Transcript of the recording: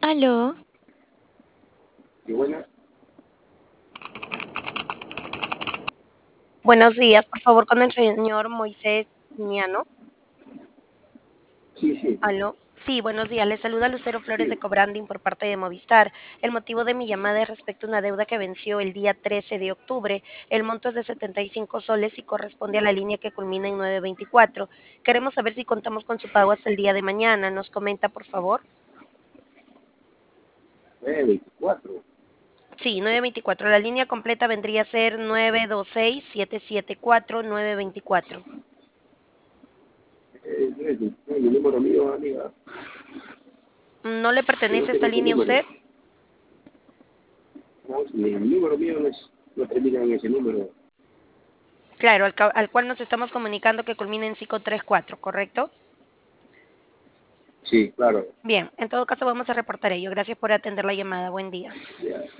Aló, Y bueno, Buenos días, por favor, con el señor Moisés Miano. sí, sí, Aló. Sí, buenos días. Le saluda Lucero Flores de sí. Cobranding por parte de Movistar. El motivo de mi llamada es respecto a una deuda que venció el día 13 de octubre. El monto es de 75 soles y corresponde a la línea que culmina en 924. Queremos saber si contamos con su pago hasta el día de mañana. ¿Nos comenta, por favor? 924. Sí, 924. La línea completa vendría a ser 926-774-924. No es mi número mío, amiga. ¿No le Yo no pertenece esta tengo ese línea a número. usted? No, mi número mío no termina en ese número. Claro, al cual nos estamos comunicando que culmina en 534, ¿correcto? Sí, claro. Bien, en todo caso vamos a reportar ello. Gracias por atender la llamada. Buen día. Ya.